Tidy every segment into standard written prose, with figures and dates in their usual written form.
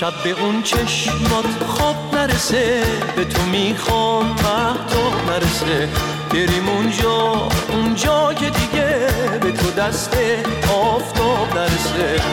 شب به اون چشمات خواب نرسه، به تو میخوام مهتاب نرسه. بریم اونجا که دیگه به تو دست آفتاب نرسه.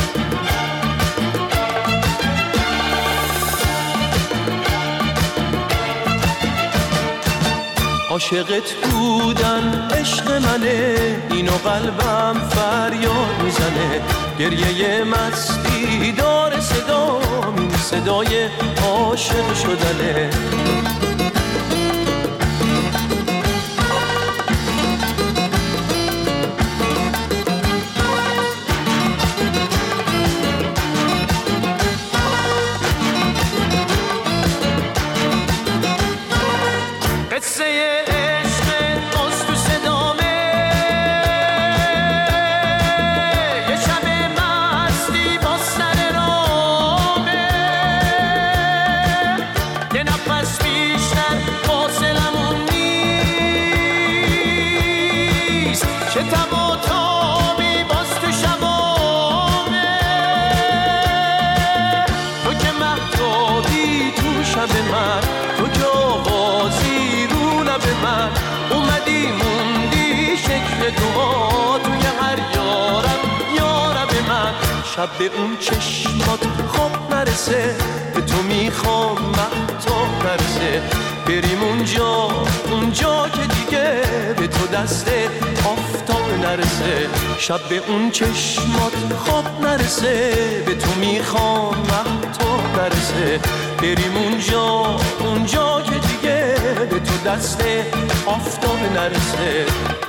عاشقت بودن عشق منه، اینو قلبم فریاد میزنه. گریه مستی داره صدام، این صدای عاشق شدنه. شب به اون چشمات خواب نرسه، به تو میخوام مهتاب نرسه. بریم اونجا که دیگه به تو دست آفتاب نرسه. شب به اون چشمات خواب نرسه، به تو میخوام مهتاب نرسه. بریم اونجا که دیگه به تو دست آفتاب نرسه.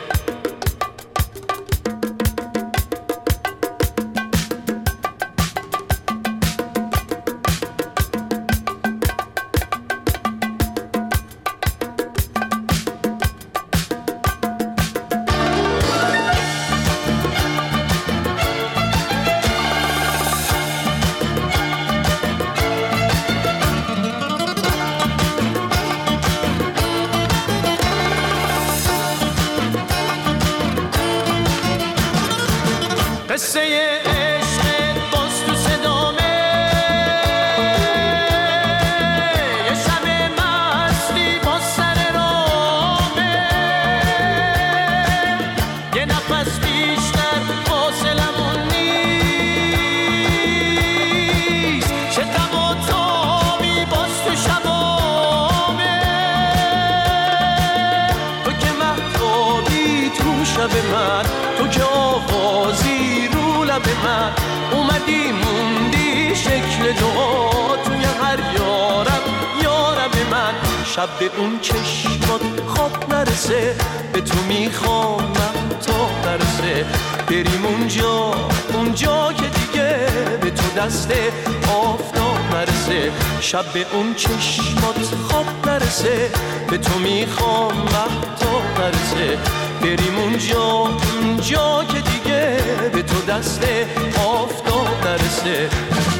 تو که آوازی رو لب من، اومدی موندی شکل دعا توی هر یارب من. شب به اون چشمات خواب نرسه، به تو میخوام مهتاب نرسه. بریم اونجا که دیگه به تو دست آفتاب نرسه. شب به اون چشمات خواب نرسه، به تو میخوام مهتاب نرسه. بریم اونجا که دیگه به تو دست آفتاب نرسه.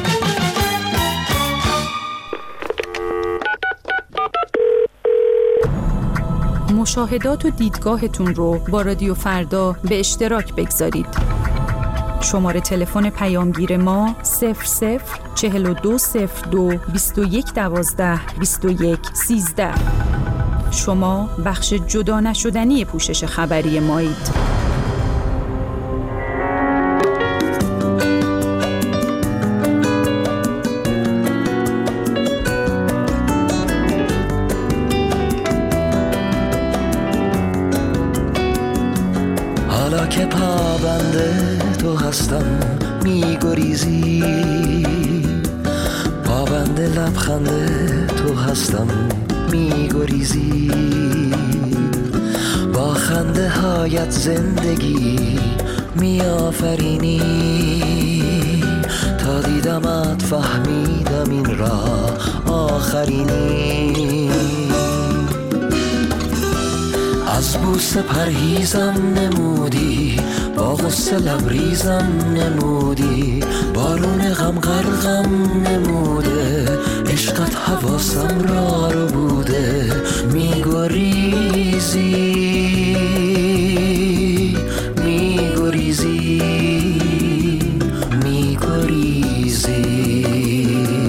مشاهدات و دیدگاهتون رو با رادیو فردا به اشتراک بگذارید. شماره تلفن پیامگیر ما 004202 2112 2113. شما بخش جدا نشدنی پوشش خبری مایید. حالا که پابنده تو هستم میگریزی، پابنده لبخنده تو هستم میگریزی. با خنده هایت زندگی میآفرینی. تا دیدمت فهمیدم این راه آخرینی. از بوسه پرهیزم نمودی، با غصه لبریزم نمودی. بارون غم غرقم نموده، عشقت حواسم را رو بوده. میگریزی میگریزی میگریزی.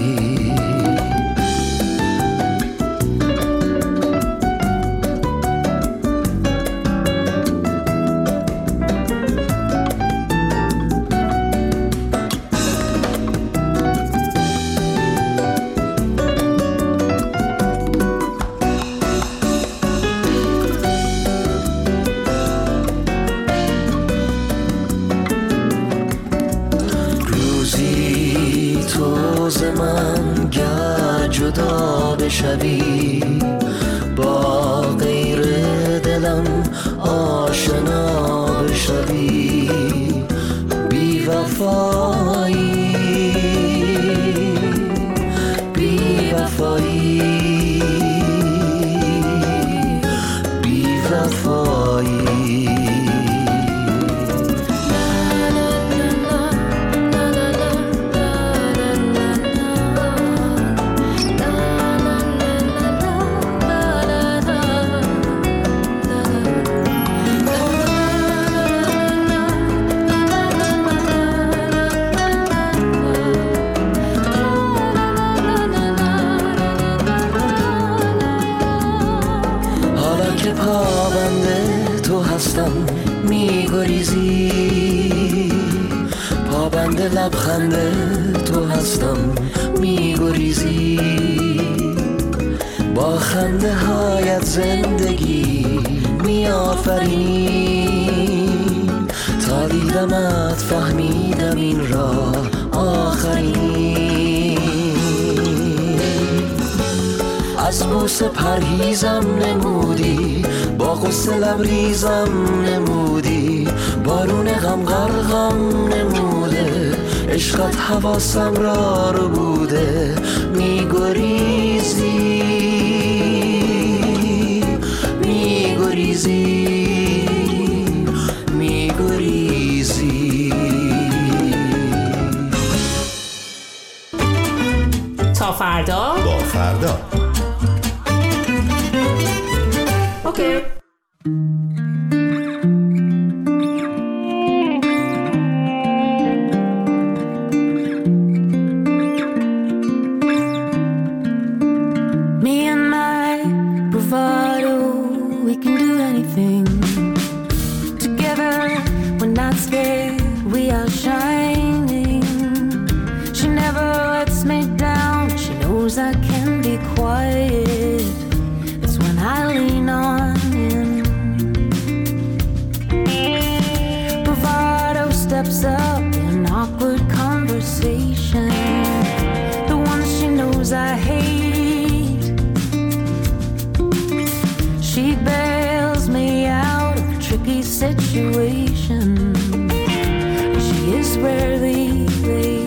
شبی با غیر دلم آشنا بشوی بی وفایی بی وفایی بی وفایی میگریزی پابند لبخند تو هستم میگریزی با خنده هایت زندگی میآفرینی تا دیدمت فهمیدم این راه آخرین از بوسه پرهیزم نمودی با غصه لبریزم نمودی بارون غم غرقم نموده عشقت حواسم را رو بوده میگریزی میگریزی میگریزی تا فردا با فردا اوکی. Me and my bravado, we can do anything. Together, we're not scared, we are shining. She never lets me down, she knows I can be quiet. It's when I lean on in. Bravado steps up in awkward conversation, the ones she knows I hate. She bails me out of tricky situations. She is rarely late.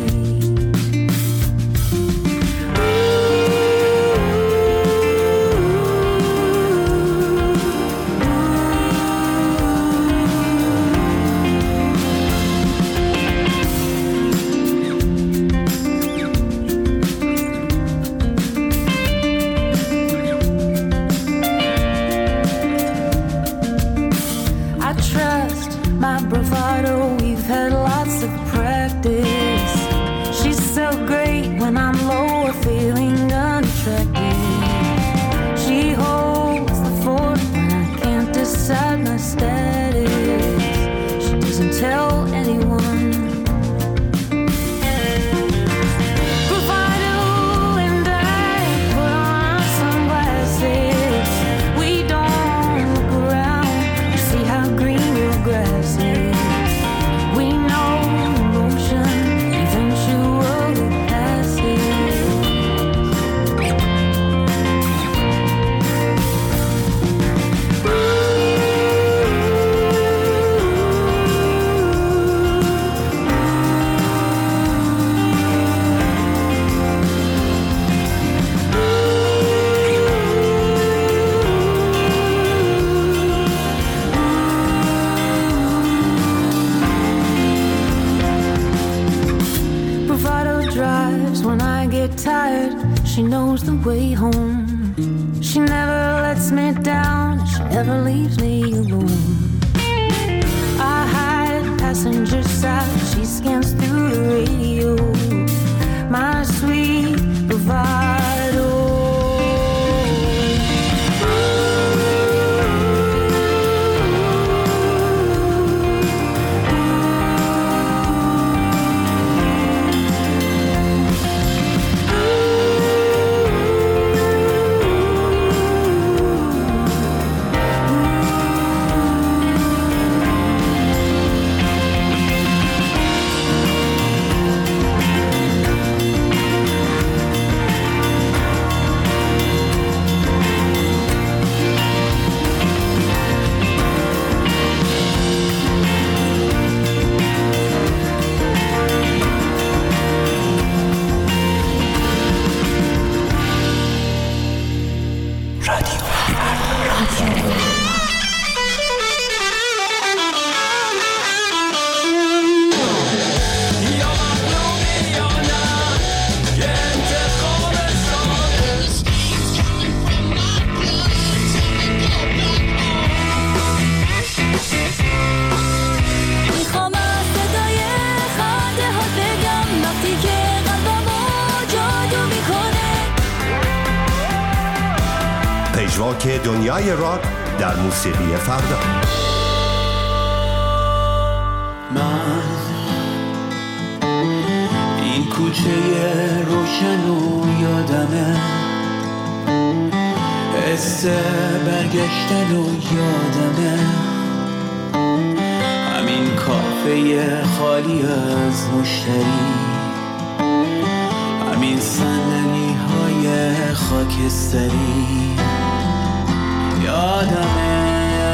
Bravado, we've had lots of practice. She's so great when I'm low or feeling unattractive. She holds the fort when I can't decide my status. She doesn't tell anyone. Bravado and I put on our sunglasses. We don't look around to see how green your grass is. Tired, she knows the way home. She never lets me down, she never leaves me alone. I hide passenger side, she scans through the radio. My sweet bravado. دنیای راک در موسیقی فردا. من این کوچه روشن و یادمه، حس برگشتن و یادمه، همین کافه خالی از مشتری، همین صندلی های خاکستری، یادمه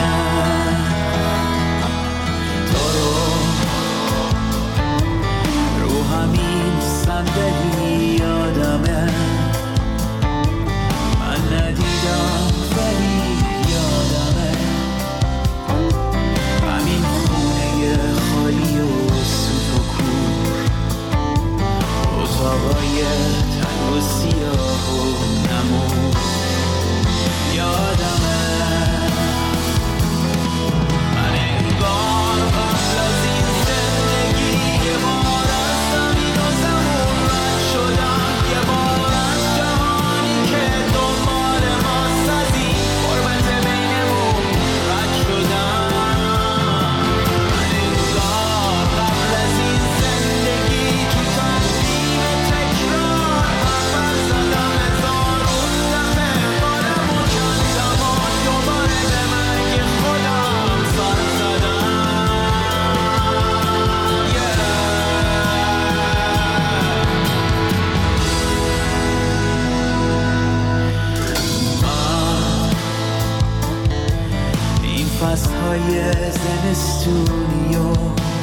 تو رو همین صندلی، یادمه من ندیدم ولی یادمه همین خونه خالی و سوت و کور، اتاقای تنگ و سیاه و نمور، یادمه من انگار قبل از این زندگی یه بار از زمین و زمون رد شدم، یه بار از جهانی که دنبال ماست از این غربت بینمون رد شدم، من انگار قبل از این زندگی تو تنظیم تکرار اول زدم هزارون دفعه قلم و کندم و دوباره به مرگ خودم سر زدم. این فصلهای زمستونی و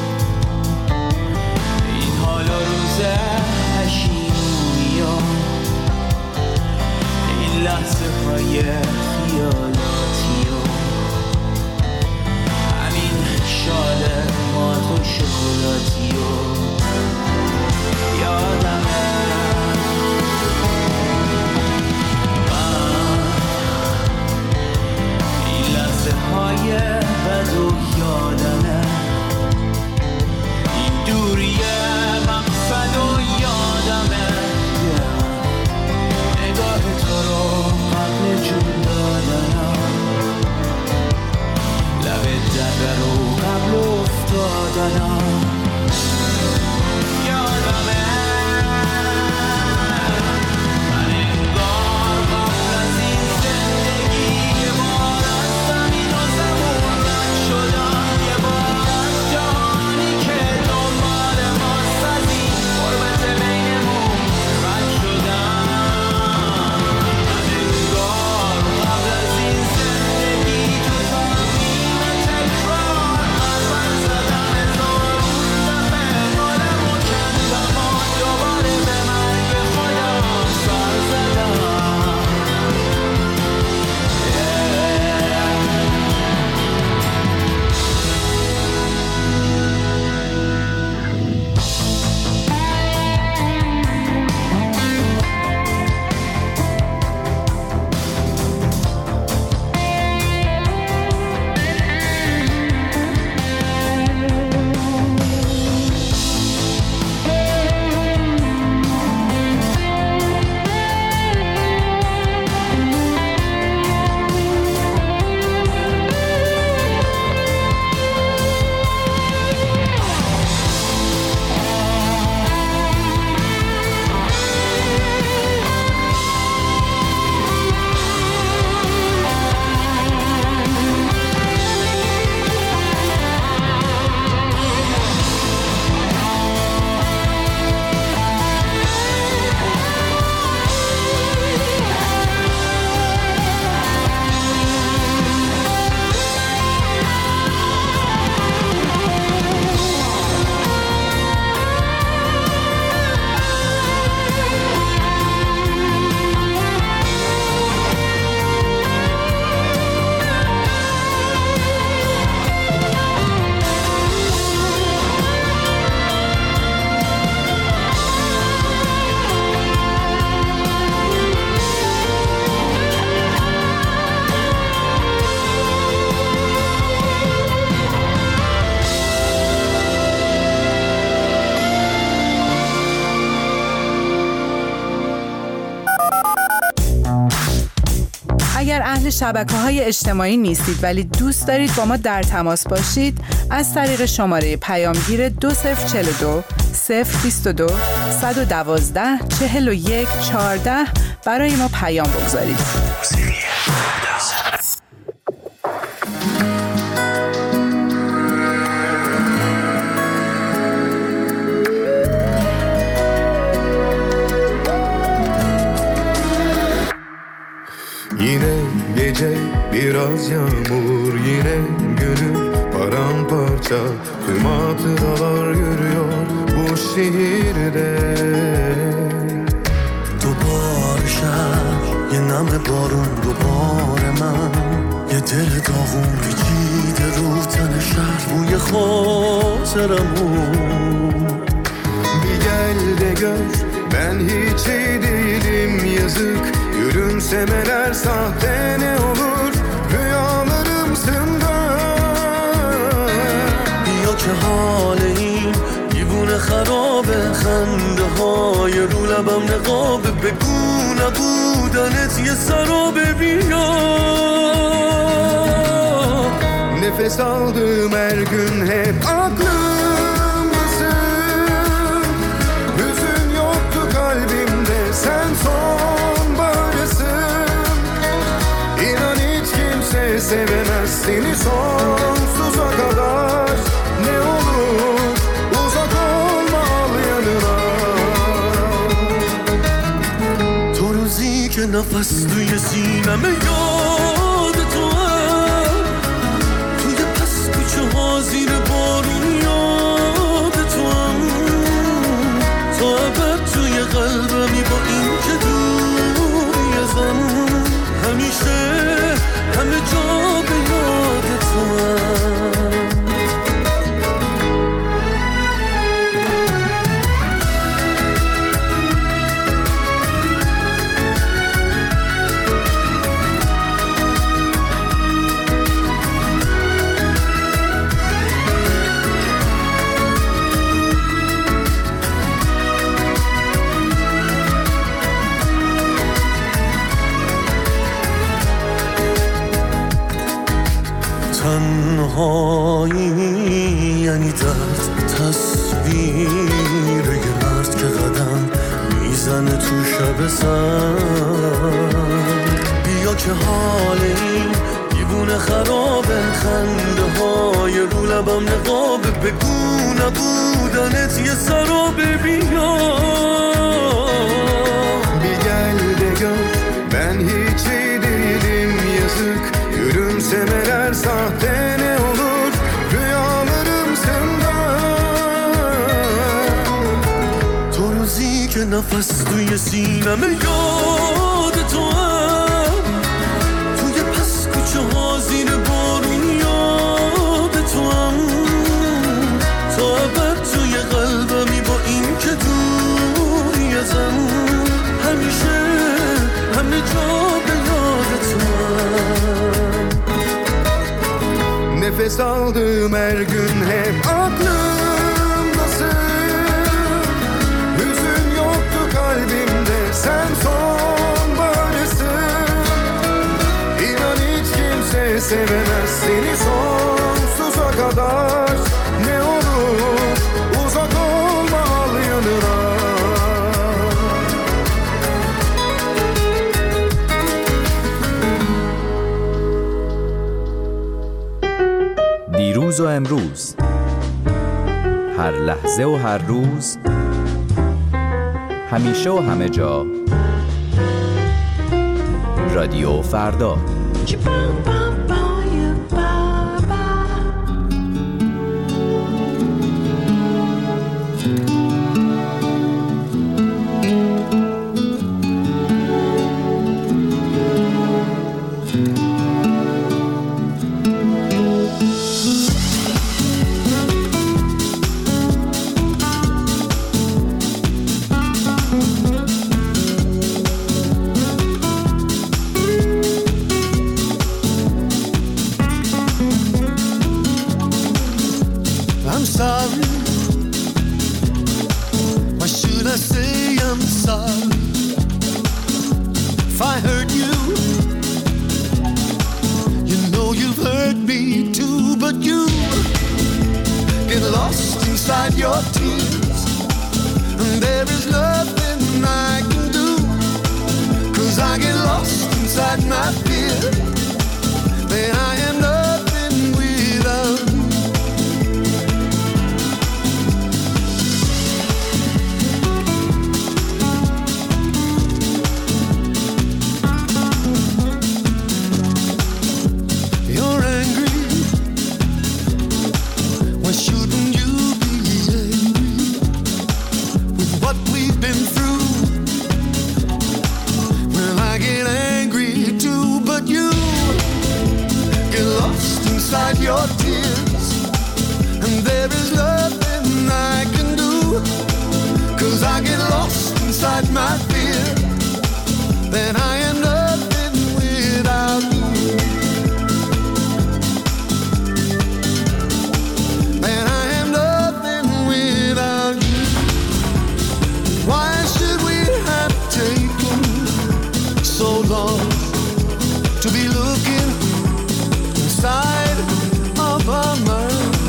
این حال و روز پشیمونی و این لحظه های خیالاتی و همین شال مات و شکلاتی و یادمه این لحظه های بد و یادمه این دوری مقصد و یادمه نگاه تو رو قبل جون دادنم، لب دره رو قبل افتادنم، یادمه من انگار قبل از این زندگی یه بار از زمین و زمون رد شدم، یه بار از جهانی که دنبال ماست از این غربت بینمون رد شدم، من انگار قبل از این زندگی تو تنظیم تکرار اول زدم هزارون شبکه‌های اجتماعی نیستید ولی دوست دارید با ما در تماس باشید، از طریق شماره پیامگیر 2042 022 112 41 14 برای ما پیام بگذارید. Yine gece biraz yağmur, yine gönül paramparça. Tüm hatıralar yürüyor bu şehirde. دوباره شهر یه نم بارون، دوباره من یه دل داغون پیچیده رو تن شهر، بوی خاطرمون. Bir gel de gör ben hiç iyi değilim yazık. Gülümsemeler sahte ne olur rüyalarımsın da. بیا که حال این دیوونه خرابه، خنده های رو لبم نقابه، بگو نبودنت یه سرابه. بیا Nefes aldığım her gün hep aklımdasın. Hüzün yoktu kalbimde, sen sonbaharısın. İnan hiç kimse sevemez seni sonsuza kadar. Ne olur uzak olma, al yanına. تو روزی که نفس توی سینمه یاد تو هم، توی پس کوچه ها زیر بارون یاد تو هم، تا ابد توی قلبمی با این که دوری ازم، همیشه همه جا به یاد تو هم. تنهایی یعنی درد، تصویر یه مرد که قدم میزنه تو شب سر. بیا که حال این دیوونه خرابه، خنده های رو لبم نقابه، بگو نبودنت یه سرابه. بیا Bir gel de gör ben hiç iyi değilim yazık. Gülümsemeler sahte ne olur rüyalarımsın da. تو روزی که نفس توی سینمه یاد تو هم، توی پس کوچه ها زیر بارون یاد تو هم، تا ابد توی قلبمی با این که دوری ازم، همیشه همه جا به یاد تو هم. Nefes aldığım her gün hep aklımdasın. Hüzün yoktu kalbimde, sen sonbaharısın. İnan hiç kimse sevemez seni sonsuza kadar. Ne olur uzak olma, al yanına. دیروز و امروز، هر لحظه و هر روز، همیشه و همه جا، رادیو فردا. your tears. And there is nothing I can do, 'cause I get lost inside my fear. Then I am nothing without you. You're angry. Why shouldn't you be angry with what we've been through? Well, I get angry too, but you get lost inside your tears. And there is nothing I can do, 'cause I get lost inside my fear. Then I am nothing without you. Then I am nothing without you. Why should we have taken so long to be looking inside of our minds?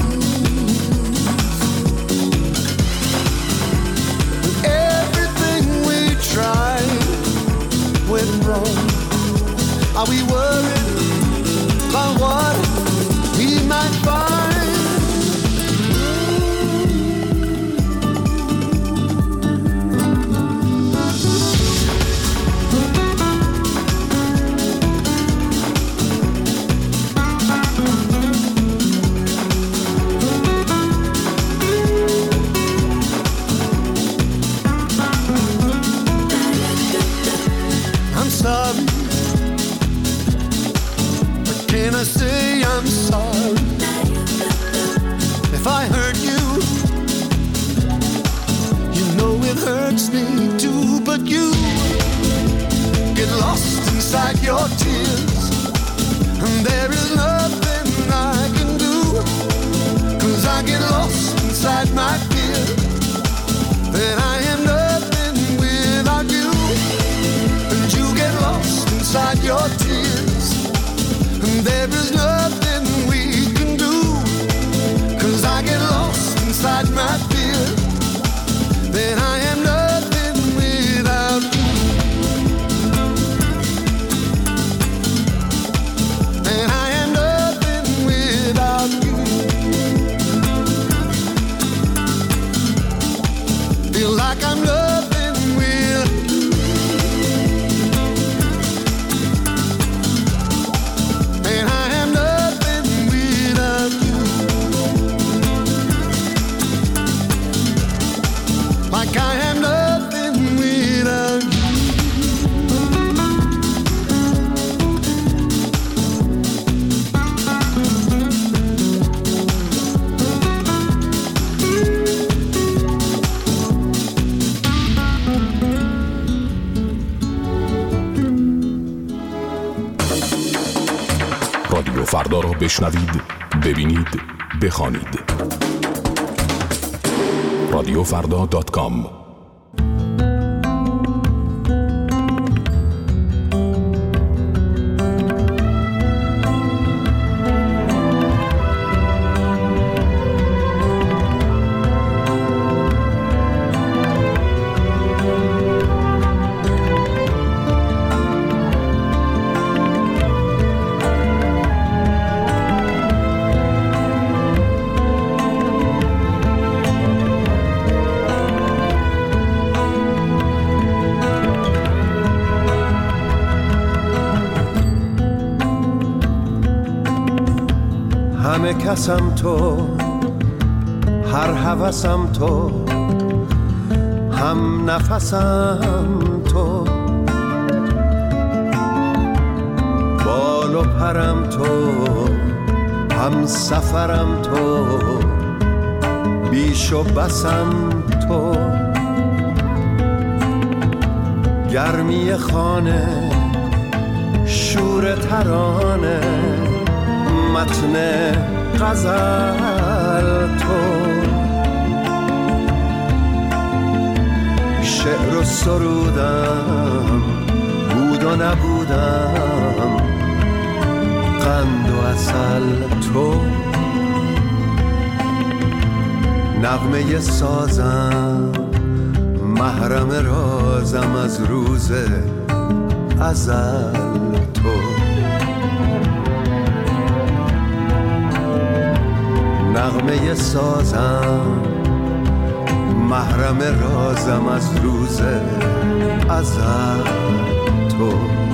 Everything we tried went wrong. Are we worried about what we might find? I'm sorry, but can I say I'm sorry if I hurt you? You know it hurts me too, but you get lost inside your tears. And there is nothing I can do, 'cause I get lost inside my fear. Then I am nothing without you. And you get lost inside your tears. And there is nothing we can do, 'cause I get lost inside my fear. Then I am nothing without you. And I am nothing without you. Feel like I'm nothing without you. And I am nothing without you. Like I am nothing without you. رادیو فردا را بشنوید، ببینید، بخوانید. radiofrda.com همه کسم تو، هر هوسم تو، هم نفسم تو، بال و پرم تو، هم سفرم تو، بیش و بسم تو، گرمی خانه، شور ترانه، متن غزل تو، شعر و سرودم، بود و نبودم، قند و عسل تو، نغمه سازم محرم رازم از روز ازل تو نغمه سازم محرم رازم از روز ازل تو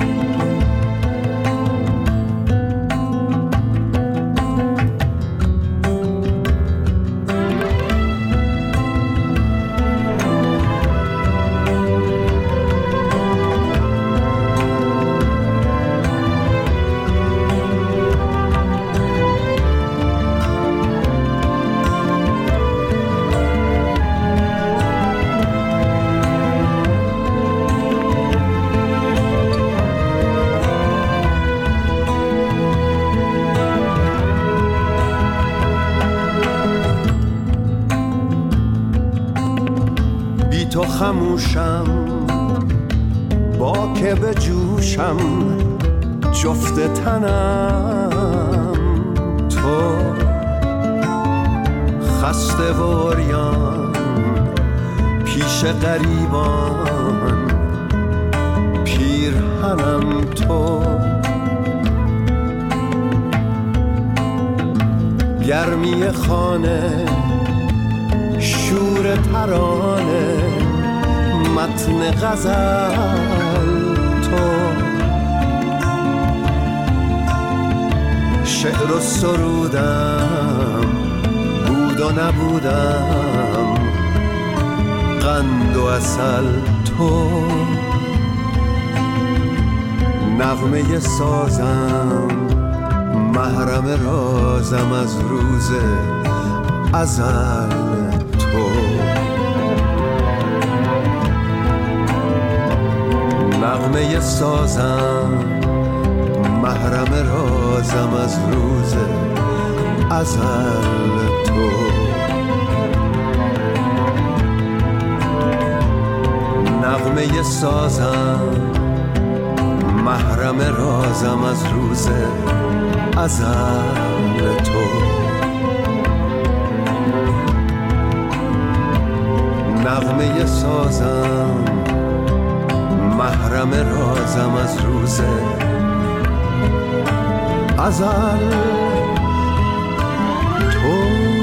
تو خموشم با که به جوشم جفت تنم تو خسته و عریان پیش غریبان پیرهنم تو گرمی خانه شور ترانه متن غزل تو شعر و سرودم بود و نبودم قند و عسل تو نغمه سازم محرم رازم از روز ازل تو نغمه سازم محرم رازم از روز ازل تو نغمه سازم محرم رازم از روز ازل تو نغمه سازم محرم رازم از روز ازل تو